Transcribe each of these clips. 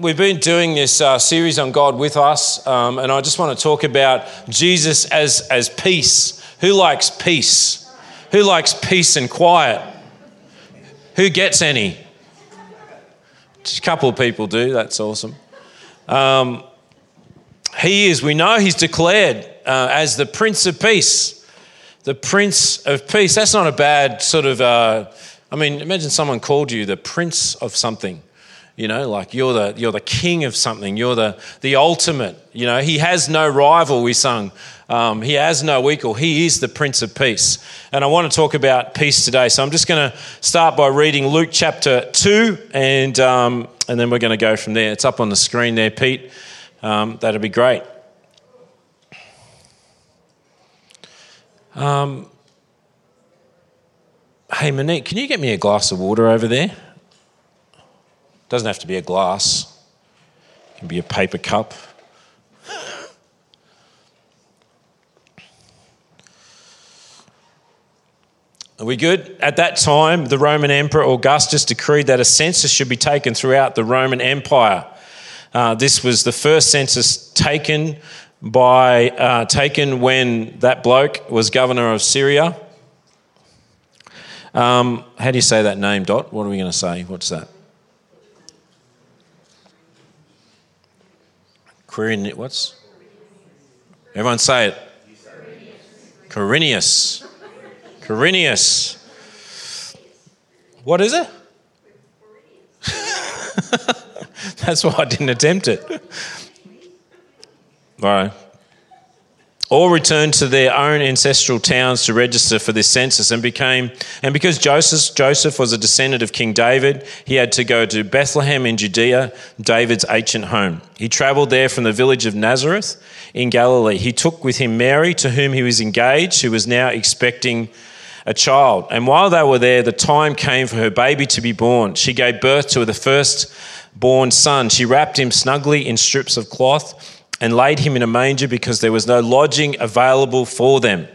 We've been doing this series on God with us, and I just want to talk about Jesus as peace. Who likes peace? Who likes peace and quiet? Who gets any? Just a couple of people do. That's awesome. We know he's declared as the Prince of Peace. The Prince of Peace. That's not a bad sort of, imagine someone called you the Prince of something. You know, like you're the king of something. You're the ultimate. You know, he has no rival, we sung. He has no equal. He is the Prince of Peace. And I want to talk about peace today. So I'm just going to start by reading Luke chapter 2, and then we're going to go from there. It's up on the screen there, Pete. That'd be great. Hey, Monique, can you get me a glass of water over there? Doesn't have to be a glass. It can be a paper cup. Are we good? At that time, the Roman Emperor Augustus decreed that a census should be taken throughout the Roman Empire. This was the first census taken when that bloke was governor of Syria. How do you say that name, Dot? What are we going to say? What's that? What's? Everyone say it. Quirinius. What is it? That's why I didn't attempt it. All right. All returned to their own ancestral towns to register for this census, and because Joseph was a descendant of King David, he had to go to Bethlehem in Judea, David's ancient home. He travelled there from the village of Nazareth in Galilee. He took with him Mary, to whom he was engaged, who was now expecting a child. And while they were there, the time came for her baby to be born. She gave birth to the firstborn son. She wrapped him snugly in strips of cloth and laid him in a manger because there was no lodging available for them.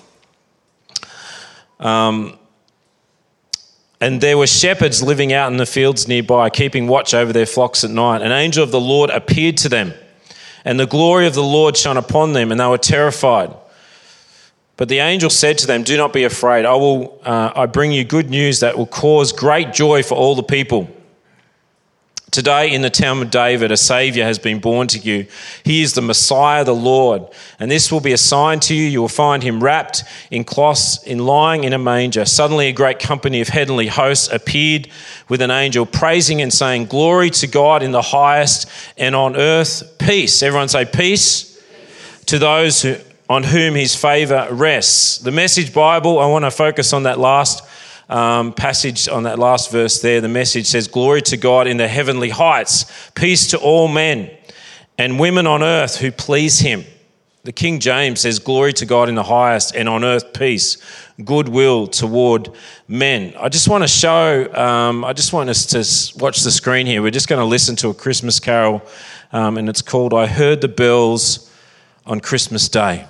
And there were shepherds living out in the fields nearby, keeping watch over their flocks at night. An angel of the Lord appeared to them, and the glory of the Lord shone upon them, and they were terrified. But the angel said to them, "Do not be afraid. I bring you good news that will cause great joy for all the people. Today in the town of David, a Saviour has been born to you. He is the Messiah, the Lord. And this will be a sign to you. You will find him wrapped in cloths and lying in a manger." Suddenly a great company of heavenly hosts appeared with an angel, praising and saying, "Glory to God in the highest, and on earth peace." Everyone say peace. To those on whom his favour rests. The Message Bible, I want to focus on that last passage, on that last verse there. The Message says, "Glory to God in the heavenly heights, peace to all men and women on earth who please him." The King James says, "Glory to God in the highest, and on earth peace, goodwill toward men." I just want to show, I just want us to watch the screen here. We're just going to listen to a Christmas carol, and it's called "I Heard the Bells on Christmas Day."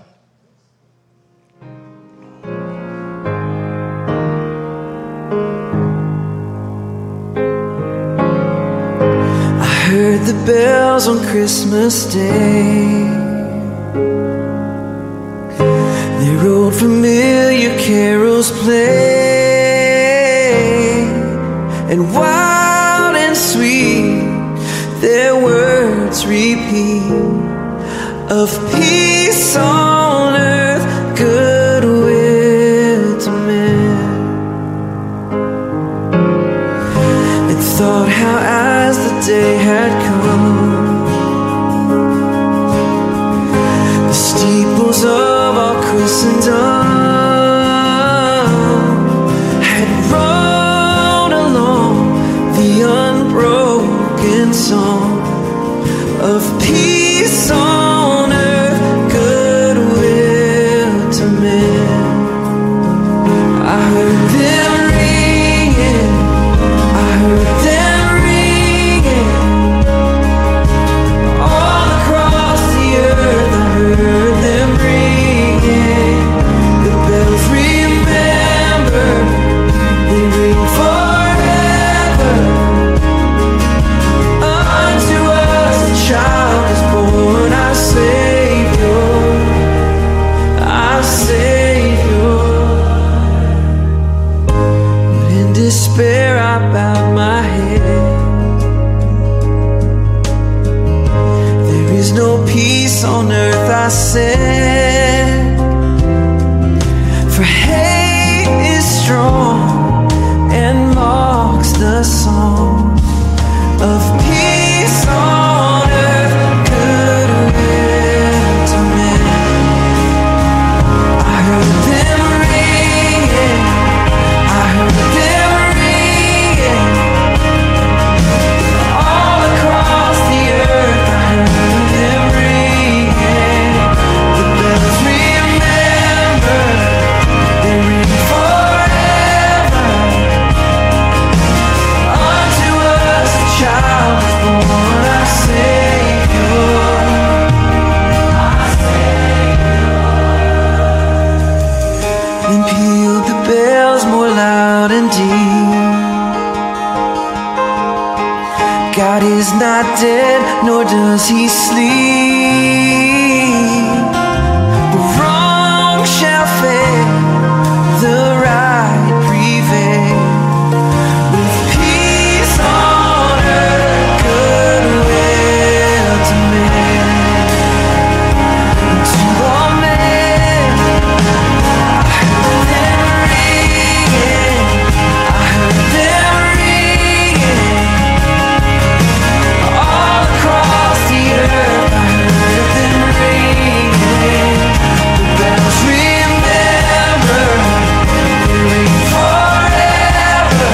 Heard the bells on Christmas Day. They rolled familiar carols play, and wild and sweet their words repeat, of peace on earth, goodwill to men. And thought how as the day had come, the steeples of our Christendom had rolled along the unbroken song of peace on earth, goodwill to men. I heard them ringing, I heard them ringing all across the earth. I heard them ringing. The bells remember, they ring forever unto us. on earth, I said. For hate is strong and mocks the song of peace on earth, goodwill to men. I heard them ringing, I heard them ringing, all across the earth. I heard them ringing, the bells remember, they ring forever. Unto us a child is born, our Savior. Then pealed the bells more loud and deep. God is not dead, nor does he sleep. The wrong shall fail, the right prevail. With peace on earth, goodwill to men. To all men, I heard them ringing, I heard them ringing, all across the earth. I heard them ringing, the bells remember, they ring forever.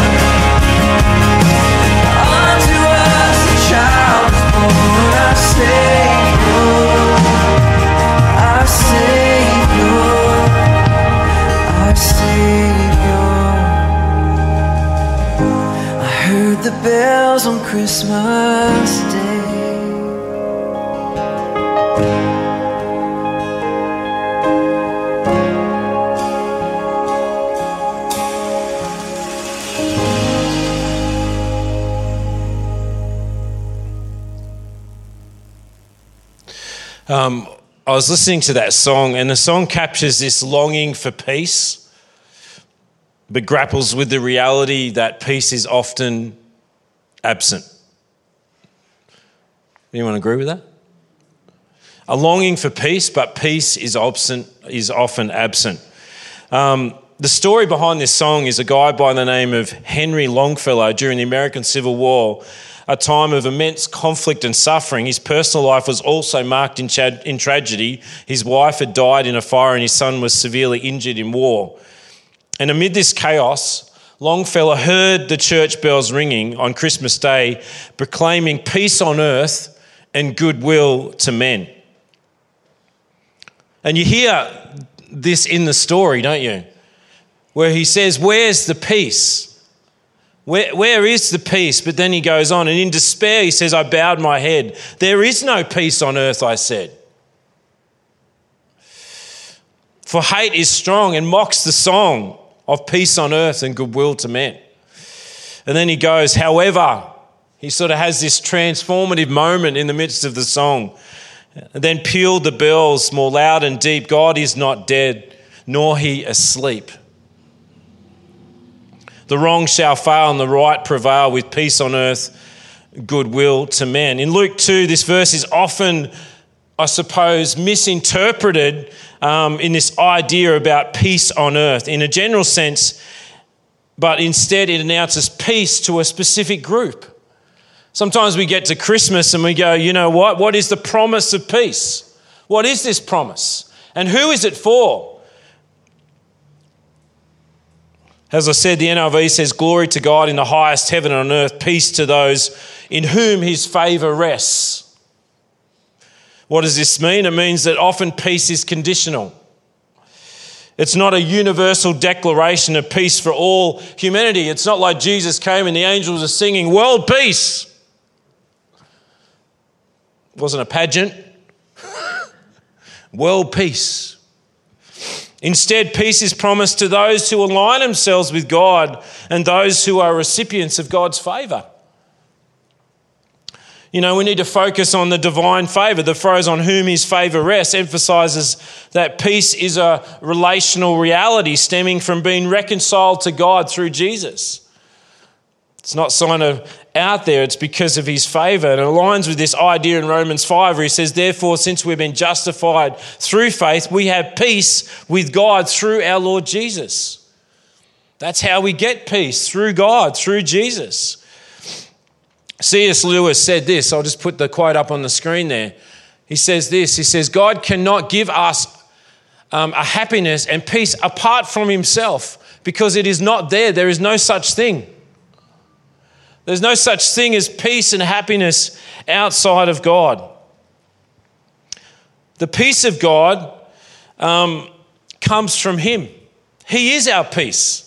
Unto us a child is born, our Savior, our Savior, our Savior. I heard the bells on Christmas Day. I was listening to that song, and the song captures this longing for peace, but grapples with the reality that peace is often absent. Anyone agree with that? A longing for peace, but peace is often absent. The story behind this song is a guy by the name of Henry Longfellow during the American Civil War, a time of immense conflict and suffering. His personal life was also marked in tragedy. His wife had died in a fire and his son was severely injured in war. And amid this chaos, Longfellow heard the church bells ringing on Christmas Day, proclaiming peace on earth and goodwill to men. And you hear this in the story, don't you? Where he says, where's the peace? Where is the peace? But then he goes on, and in despair he says, I bowed my head. There is no peace on earth, I said. For hate is strong and mocks the song of peace on earth and goodwill to men. And then he goes, however, he sort of has this transformative moment in the midst of the song. And then pealed the bells more loud and deep. God is not dead, nor he asleep. The wrong shall fail and the right prevail, with peace on earth, goodwill to men. In Luke 2, this verse is often, I suppose, misinterpreted in this idea about peace on earth in a general sense, but instead it announces peace to a specific group. Sometimes we get to Christmas and we go, you know what? What is the promise of peace? What is this promise? And who is it for? As I said, the NIV says, glory to God in the highest heaven and on earth, peace to those in whom his favour rests. What does this mean? It means that often peace is conditional. It's not a universal declaration of peace for all humanity. It's not like Jesus came and the angels are singing, world peace. It wasn't a pageant. World peace. Instead, peace is promised to those who align themselves with God and those who are recipients of God's favour. You know, we need to focus on the divine favour. The phrase on whom his favour rests emphasises that peace is a relational reality stemming from being reconciled to God through Jesus. It's not sign of out there, it's because of his favour. And it aligns with this idea in Romans 5 where he says, therefore, since we've been justified through faith, we have peace with God through our Lord Jesus. That's how we get peace, through God, through Jesus. C.S. Lewis said this. I'll just put the quote up on the screen there. He says this. He says, God cannot give us a happiness and peace apart from himself because it is not there. There is no such thing. There's no such thing as peace and happiness outside of God. The peace of God comes from him. He is our peace.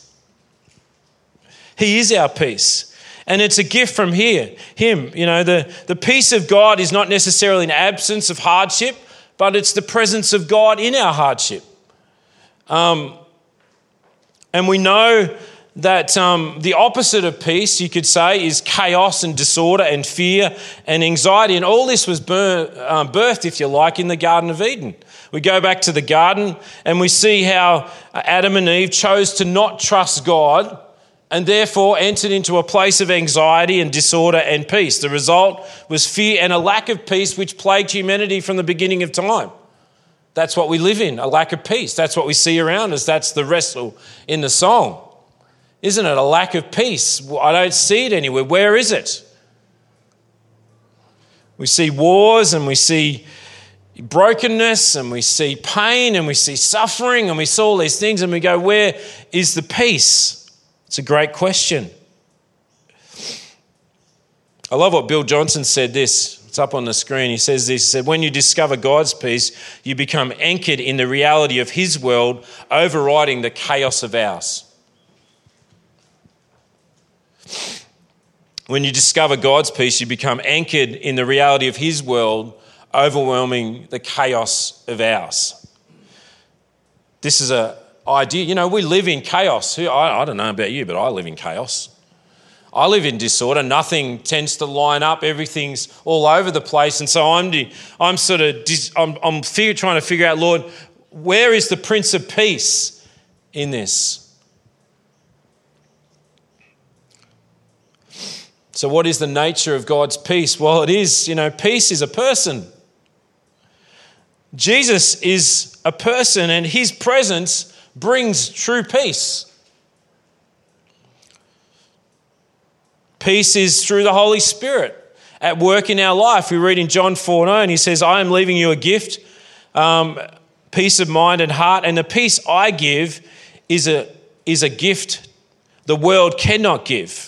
He is our peace. And it's a gift from him. You know, the peace of God is not necessarily an absence of hardship, but it's the presence of God in our hardship. And we know that the opposite of peace, you could say, is chaos and disorder and fear and anxiety. And all this was birthed, if you like, in the Garden of Eden. We go back to the garden and we see how Adam and Eve chose to not trust God and therefore entered into a place of anxiety and disorder and peace. The result was fear and a lack of peace which plagued humanity from the beginning of time. That's what we live in, a lack of peace. That's what we see around us. That's the wrestle in the song. Isn't it? A lack of peace. I don't see it anywhere. Where is it? We see wars and we see brokenness and we see pain and we see suffering and we see all these things and we go, where is the peace? It's a great question. I love what Bill Johnson said this. It's up on the screen. He says this. He said, when you discover God's peace, you become anchored in the reality of his world, overriding the chaos of ours. When you discover God's peace, you become anchored in the reality of his world, overwhelming the chaos of ours. This is an idea. You know, we live in chaos. I don't know about you, but I live in chaos. I live in disorder. Nothing tends to line up. Everything's all over the place. And so I'm trying to figure out, Lord, where is the Prince of Peace in this? So what is the nature of God's peace? Well, it is, peace is a person. Jesus is a person and his presence brings true peace. Peace is through the Holy Spirit at work in our life. We read in John 4:9, he says, I am leaving you a gift, peace of mind and heart, and the peace I give is a gift the world cannot give.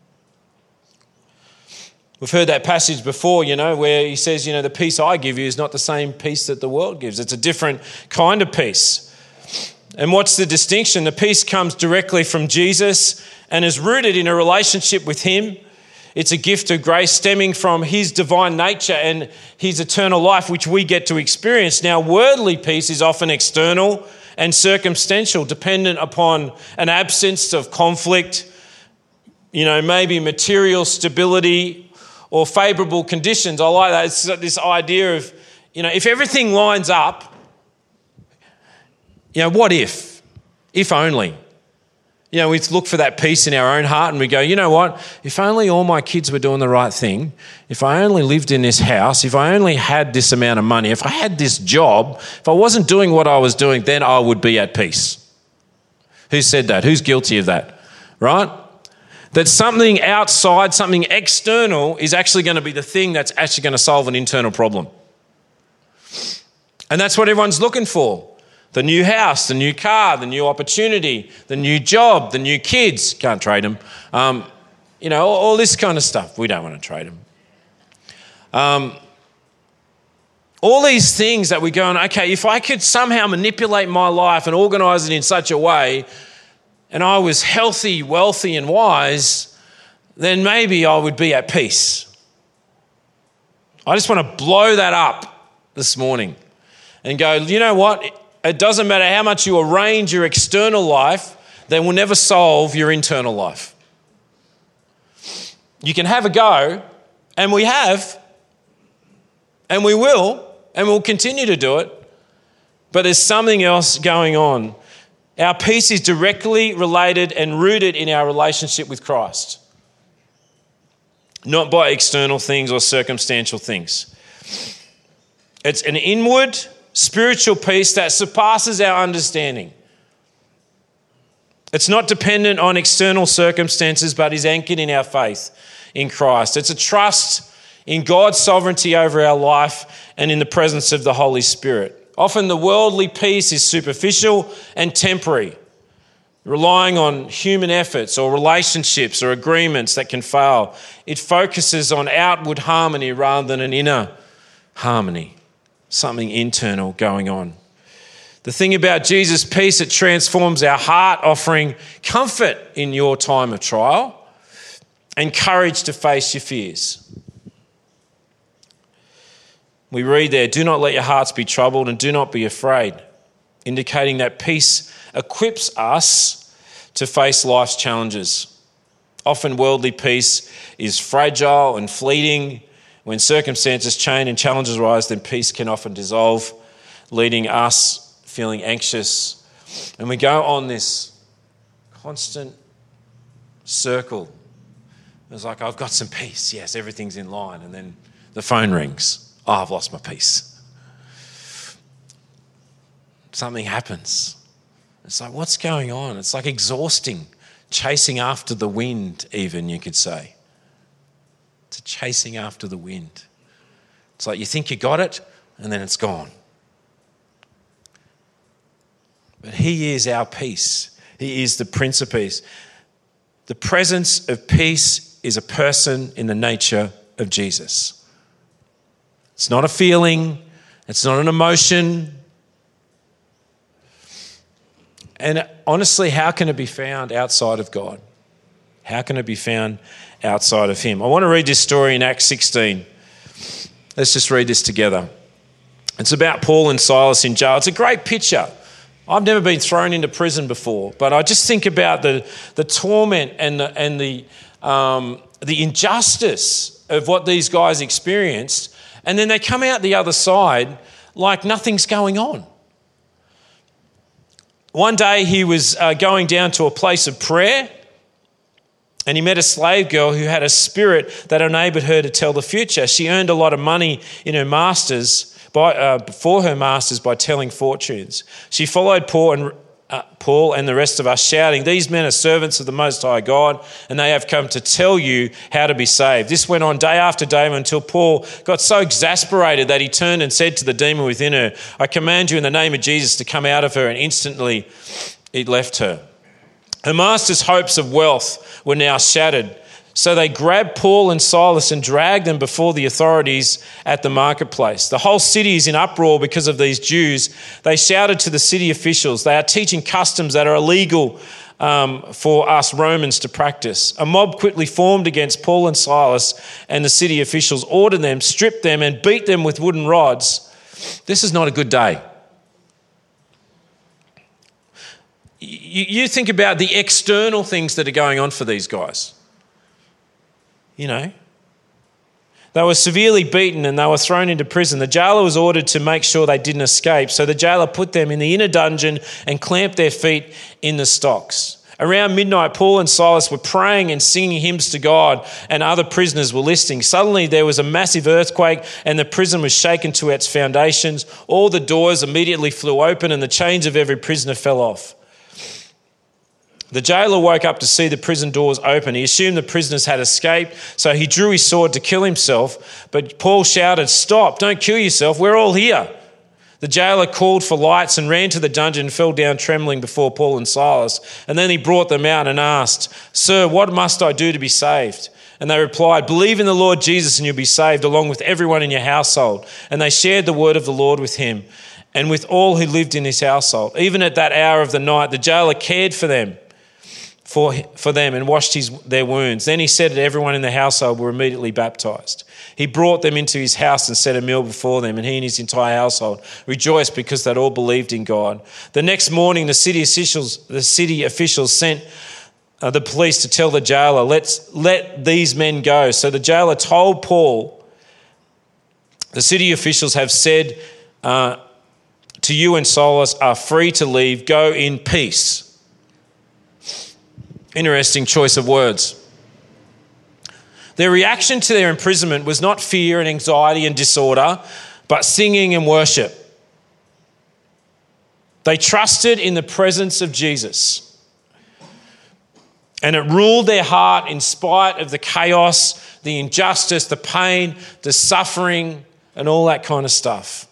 We've heard that passage before, where he says, the peace I give you is not the same peace that the world gives. It's a different kind of peace. And what's the distinction? The peace comes directly from Jesus and is rooted in a relationship with him. It's a gift of grace stemming from his divine nature and his eternal life, which we get to experience. Now, worldly peace is often external and circumstantial, dependent upon an absence of conflict, maybe material stability, or favourable conditions. I like that. It's this idea of, if everything lines up, what if? If only. We look for that peace in our own heart and we go, you know what? If only all my kids were doing the right thing, if I only lived in this house, if I only had this amount of money, if I had this job, if I wasn't doing what I was doing, then I would be at peace. Who said that? Who's guilty of that? Right? That something outside, something external is actually going to be the thing that's actually going to solve an internal problem. And that's what everyone's looking for. The new house, the new car, the new opportunity, the new job, the new kids. Can't trade them. All this kind of stuff. We don't want to trade them. All these things that we're going, okay, if I could somehow manipulate my life and organise it in such a way and I was healthy, wealthy and wise, then maybe I would be at peace. I just want to blow that up this morning and go, you know what? It doesn't matter how much you arrange your external life, they will never solve your internal life. You can have a go, and we have, and we will, and we'll continue to do it, but there's something else going on. Our peace is directly related and rooted in our relationship with Christ. not by external things or circumstantial things. It's an inward spiritual peace that surpasses our understanding. It's not dependent on external circumstances, but is anchored in our faith in Christ. It's a trust in God's sovereignty over our life and in the presence of the Holy Spirit. Often the worldly peace is superficial and temporary, relying on human efforts or relationships or agreements that can fail. It focuses on outward harmony rather than an inner harmony, something internal going on. The thing about Jesus' peace, it transforms our heart, offering comfort in your time of trial and courage to face your fears. We read there, do not let your hearts be troubled and do not be afraid, indicating that peace equips us to face life's challenges. Often worldly peace is fragile and fleeting. When circumstances change and challenges arise, then peace can often dissolve, leading us feeling anxious. And we go on this constant circle. It's like, I've got some peace. Yes, everything's in line. And then the phone rings. Oh, I've lost my peace. Something happens. It's like, what's going on? It's like exhausting, chasing after the wind, even, you could say. It's chasing after the wind. It's like you think you got it, and then it's gone. But he is our peace. He is the Prince of Peace. The presence of peace is a person in the nature of Jesus. It's not a feeling. It's not an emotion. And honestly, how can it be found outside of God? How can it be found outside of him? I want to read this story in Acts 16. Let's just read this together. It's about Paul and Silas in jail. It's a great picture. I've never been thrown into prison before, but I just think about the torment and the injustice of what these guys experienced, and then they come out the other side like nothing's going on. One day he was going down to a place of prayer, and he met a slave girl who had a spirit that enabled her to tell the future. She earned a lot of money in her for her masters by telling fortunes. She followed Paul and the rest of us, shouting, "These men are servants of the Most High God, and they have come to tell you how to be saved." This went on day after day until Paul got so exasperated that he turned and said to the demon within her, "I command you in the name of Jesus to come out of her," and instantly it left her. Her master's hopes of wealth were now shattered. So they grabbed Paul and Silas and dragged them before the authorities at the marketplace. The whole city is in uproar because of these Jews. They shouted to the city officials, "They are teaching customs that are illegal for us Romans to practice." A mob quickly formed against Paul and Silas, and the city officials ordered them, stripped them, and beat them with wooden rods. This is not a good day. You think about the external things that are going on for these guys. You know, they were severely beaten and they were thrown into prison. The jailer was ordered to make sure they didn't escape. So the jailer put them in the inner dungeon and clamped their feet in the stocks. Around midnight, Paul and Silas were praying and singing hymns to God, and other prisoners were listening. Suddenly there was a massive earthquake and the prison was shaken to its foundations. All the doors immediately flew open and the chains of every prisoner fell off. The jailer woke up to see the prison doors open. He assumed the prisoners had escaped, so he drew his sword to kill himself. But Paul shouted, "Stop, don't kill yourself, we're all here." The jailer called for lights and ran to the dungeon and fell down trembling before Paul and Silas. And then he brought them out and asked, "Sir, what must I do to be saved?" And they replied, "Believe in the Lord Jesus and you'll be saved, along with everyone in your household." And they shared the word of the Lord with him and with all who lived in his household. Even at that hour of the night, the jailer cared for them and washed their wounds. Then he said that everyone in the household were immediately baptized. He brought them into his house and set a meal before them, and he and his entire household rejoiced because they'd all believed in God. The next morning, the city officials sent the police to tell the jailer, let these men go. So the jailer told Paul, "The city officials have said to you and Silas are free to leave. Go in peace." Interesting choice of words. Their reaction to their imprisonment was not fear and anxiety and disorder, but singing and worship. They trusted in the presence of Jesus. And it ruled their heart in spite of the chaos, the injustice, the pain, the suffering, and all that kind of stuff.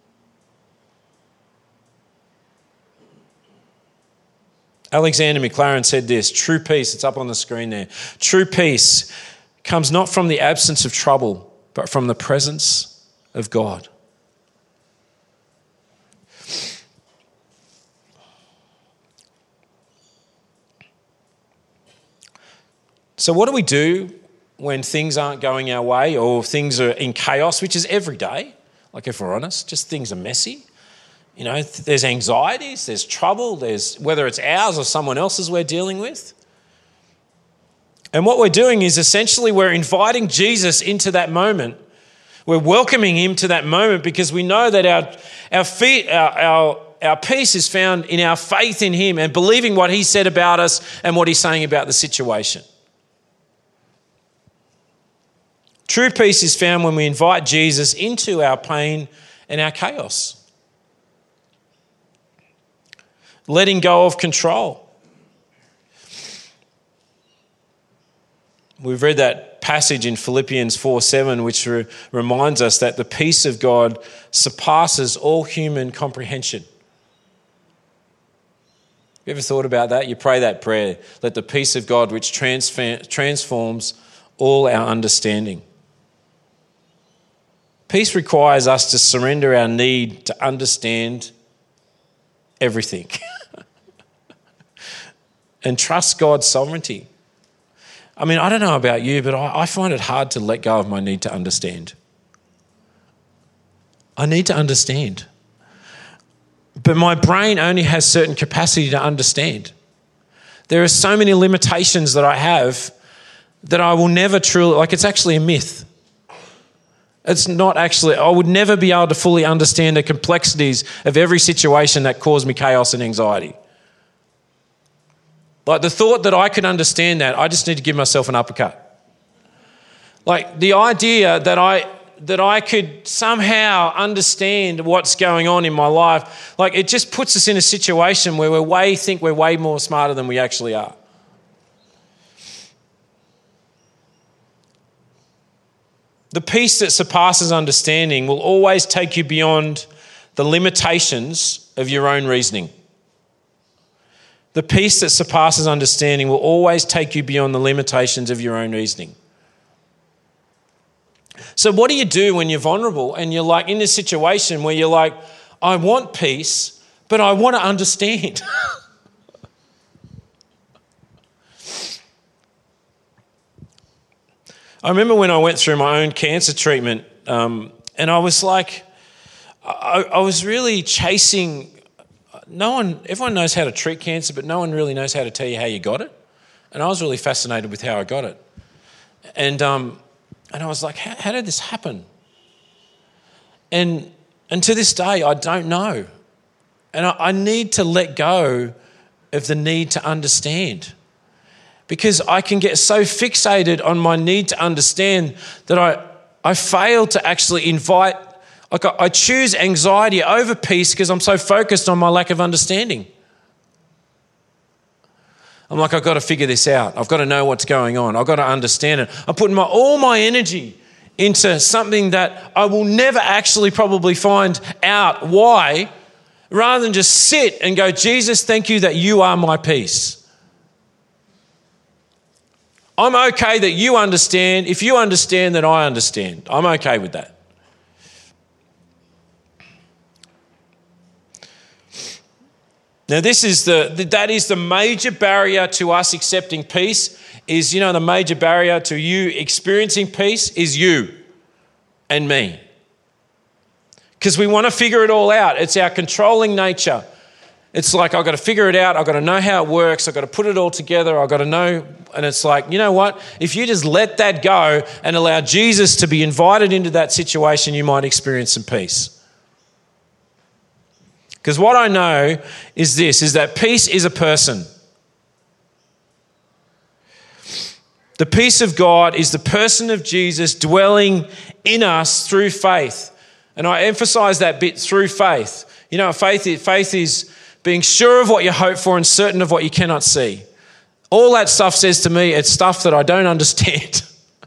Alexander Maclaren said this, true peace, it's up on the screen there. True peace comes not from the absence of trouble, but from the presence of God. So what do we do when things aren't going our way or things are in chaos, which is every day? Like if we're honest, just things are messy. You know, there's anxieties, there's trouble, there's whether it's ours or someone else's we're dealing with. And what we're doing is essentially we're inviting Jesus into that moment. We're welcoming him to that moment because we know that our peace is found in our faith in him and believing what he said about us and what he's saying about the situation. True peace is found when we invite Jesus into our pain and our chaos. Letting go of control. We've read that passage in Philippians 4:7, which reminds us that the peace of God surpasses all human comprehension. You ever thought about that? You pray that prayer, let the peace of God which transforms all our understanding. Peace requires us to surrender our need to understand everything and trust God's sovereignty. I mean, I don't know about you, but I find it hard to let go of my need to understand. I need to understand. But my brain only has certain capacity to understand. There are so many limitations that I have that I will never truly, like it's actually a myth. It's not actually, I would never be able to fully understand the complexities of every situation that caused me chaos and anxiety. Like the thought that I could understand that, I just need to give myself an uppercut. Like the idea that I could somehow understand what's going on in my life, like it just puts us in a situation where we think we're way more smarter than we actually are. The peace that surpasses understanding will always take you beyond the limitations of your own reasoning. The peace that surpasses understanding will always take you beyond the limitations of your own reasoning. So what do you do when you're vulnerable and you're like in this situation where you're like, I want peace, but I want to understand? I remember when I went through my own cancer treatment and I was like, I was really chasing, everyone knows how to treat cancer, but no one really knows how to tell you how you got it. And I was really fascinated with how I got it. And I was like, how did this happen? And to this day, I don't know. And I need to let go of the need to understand. Because I can get so fixated on my need to understand that I fail to actually invite, like I choose anxiety over peace because I'm so focused on my lack of understanding. I'm like, I've got to figure this out. I've got to know what's going on. I've got to understand it. I'm putting all my energy into something that I will never actually probably find out why, rather than just sit and go, Jesus, thank you that you are my peace. I'm okay that you understand. If you understand, then I understand. I'm okay with that. Now, that is the major barrier to us accepting peace is, the major barrier to you experiencing peace is you and me. Because we want to figure it all out. It's our controlling nature. It's like, I've got to figure it out. I've got to know how it works. I've got to put it all together. I've got to know. And it's like, you know what? If you just let that go and allow Jesus to be invited into that situation, you might experience some peace. Because what I know is that peace is a person. The peace of God is the person of Jesus dwelling in us through faith. And I emphasize that bit, through faith. You know, faith is being sure of what you hope for and certain of what you cannot see. All that stuff says to me, it's stuff that I don't understand.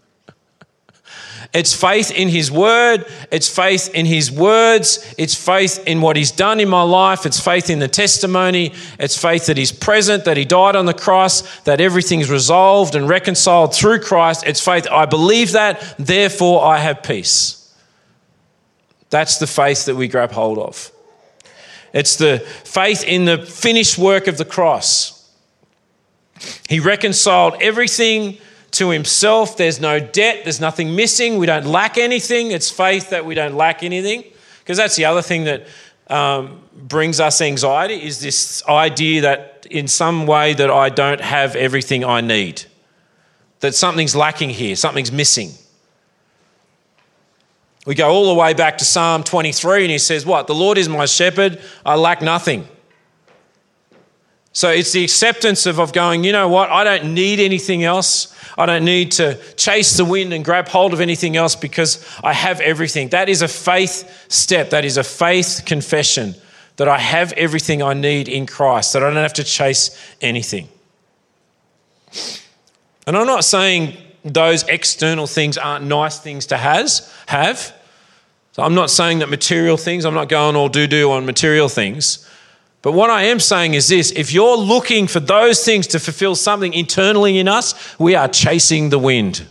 It's faith in his word. It's faith in his words. It's faith in what he's done in my life. It's faith in the testimony. It's faith that he's present, that he died on the cross, that everything's resolved and reconciled through Christ. It's faith, I believe that, therefore I have peace. That's the faith that we grab hold of. It's the faith in the finished work of the cross. He reconciled everything to himself. There's no debt. There's nothing missing. We don't lack anything. It's faith that we don't lack anything. Because that's the other thing that brings us anxiety, is this idea that in some way that I don't have everything I need. That something's lacking here. Something's missing. We go all the way back to Psalm 23 and he says, what? The Lord is my shepherd. I lack nothing. So it's the acceptance of going, you know what? I don't need anything else. I don't need to chase the wind and grab hold of anything else because I have everything. That is a faith step. That is a faith confession that I have everything I need in Christ, that I don't have to chase anything. And I'm not saying those external things aren't nice things to have. So I'm not saying that material things, I'm not going all do on material things. But what I am saying is this: if you're looking for those things to fulfill something internally in us, we are chasing the wind.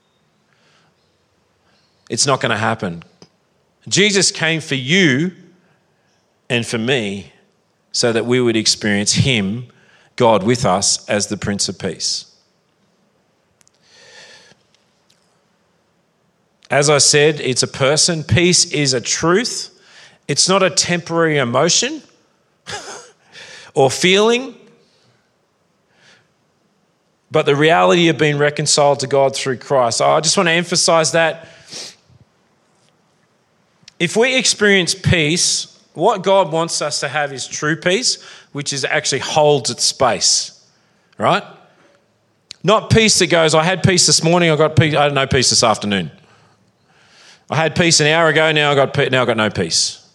It's not going to happen. Jesus came for you and for me so that we would experience him, God with us, as the Prince of Peace. As I said, it's a person. Peace is a truth. It's not a temporary emotion or feeling, but the reality of being reconciled to God through Christ. I just want to emphasize that if we experience peace, what God wants us to have is true peace, which is actually holds its space, right? Not peace that goes, I had peace this morning, I got peace, I had no peace this afternoon. I had peace an hour ago, now I got no peace.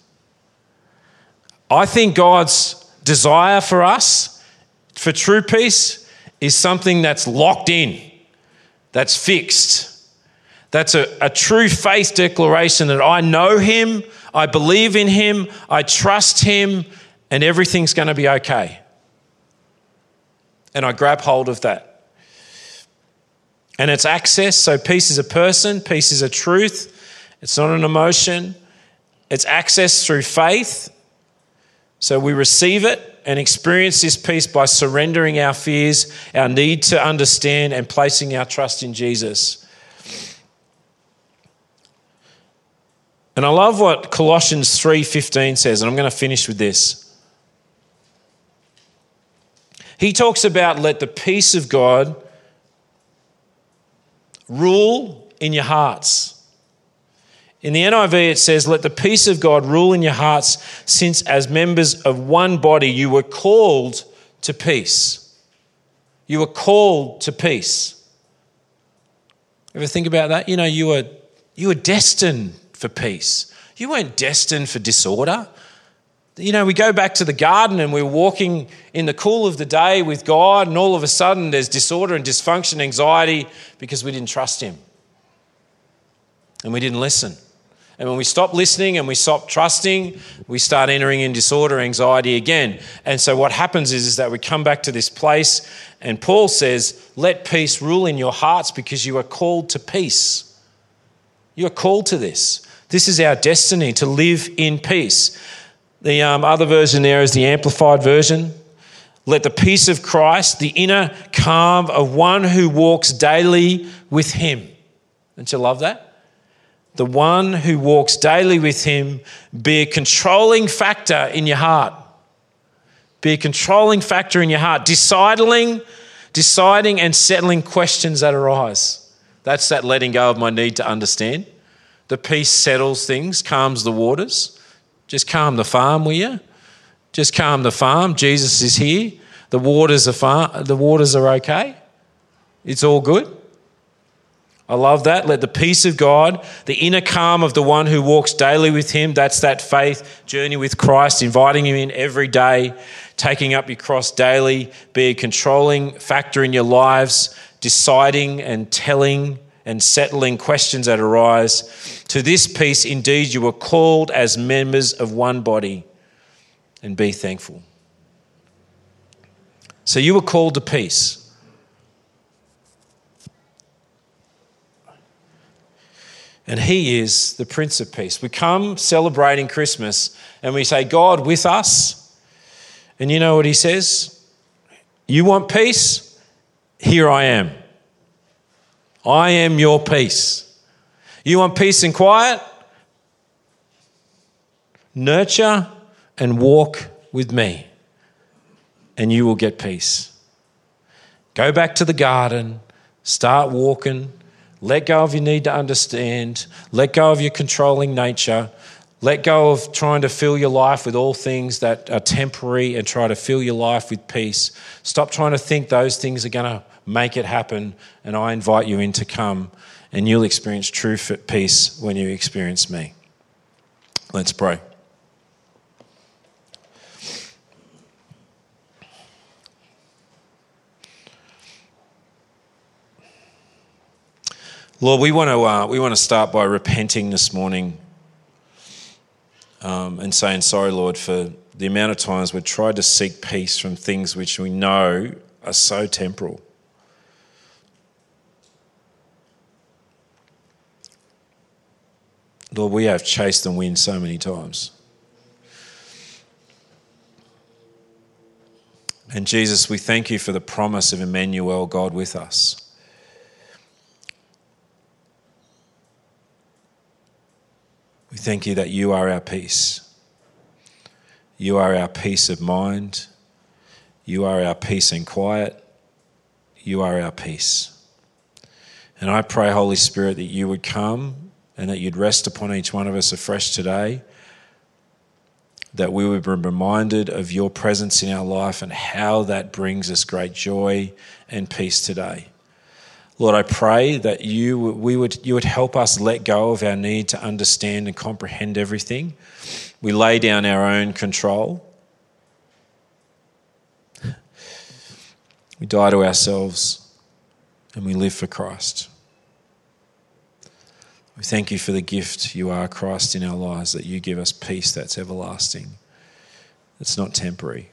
I think God's desire for us, for true peace, is something that's locked in, that's fixed. That's a true faith declaration that I know him, I believe in him, I trust him, and everything's going to be okay. And I grab hold of that. And it's access, so peace is a person, peace is a truth. It's not an emotion. It's access through faith. So we receive it and experience this peace by surrendering our fears, our need to understand, and placing our trust in Jesus. And I love what Colossians 3:15 says, and I'm going to finish with this. He talks about let the peace of God rule in your hearts. In the NIV it says, let the peace of God rule in your hearts, since as members of one body you were called to peace. You were called to peace. Ever think about that? You know, you were destined for peace. You weren't destined for disorder. You know, we go back to the garden and we're walking in the cool of the day with God, and all of a sudden there's disorder and dysfunction, anxiety, because we didn't trust him. And we didn't listen. And when we stop listening and we stop trusting, we start entering in disorder, anxiety again. And so what happens is that we come back to this place, and Paul says, let peace rule in your hearts because you are called to peace. You are called to this. This is our destiny, to live in peace. The other version there is the Amplified version. Let the peace of Christ, the inner calm of one who walks daily with him. Don't you love that? The one who walks daily with him, be a controlling factor in your heart. Be a controlling factor in your heart, deciding and settling questions that arise. That's that letting go of my need to understand. The peace settles things, calms the waters. Just calm the farm, will you? Just calm the farm. Jesus is here. The waters are okay. It's all good. I love that. Let the peace of God, the inner calm of the one who walks daily with him, that's that faith journey with Christ, inviting him in every day, taking up your cross daily, be a controlling factor in your lives, deciding and telling and settling questions that arise. To this peace, indeed, you were called as members of one body, and be thankful. So you were called to peace. And he is the Prince of Peace. We come celebrating Christmas and we say, God with us. And you know what he says? You want peace? Here I am. I am your peace. You want peace and quiet? Nurture and walk with me, and you will get peace. Go back to the garden, start walking. Let go of your need to understand. Let go of your controlling nature. Let go of trying to fill your life with all things that are temporary and try to fill your life with peace. Stop trying to think those things are going to make it happen, and I invite you in to come, and you'll experience true peace when you experience me. Let's pray. Lord, we want to start by repenting this morning and saying sorry, Lord, for the amount of times we've tried to seek peace from things which we know are so temporal. Lord, we have chased the wind so many times. And Jesus, we thank you for the promise of Emmanuel, God with us. We thank you that you are our peace. You are our peace of mind. You are our peace and quiet. You are our peace. And I pray, Holy Spirit, that you would come and that you'd rest upon each one of us afresh today, that we would be reminded of your presence in our life and how that brings us great joy and peace today. Lord, I pray that you would help us let go of our need to understand and comprehend everything. We lay down our own control. We die to ourselves and we live for Christ. We thank you for the gift you are, Christ, in our lives, that you give us peace that's everlasting. It's not temporary.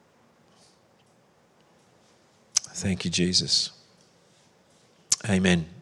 Thank you, Jesus. Amen.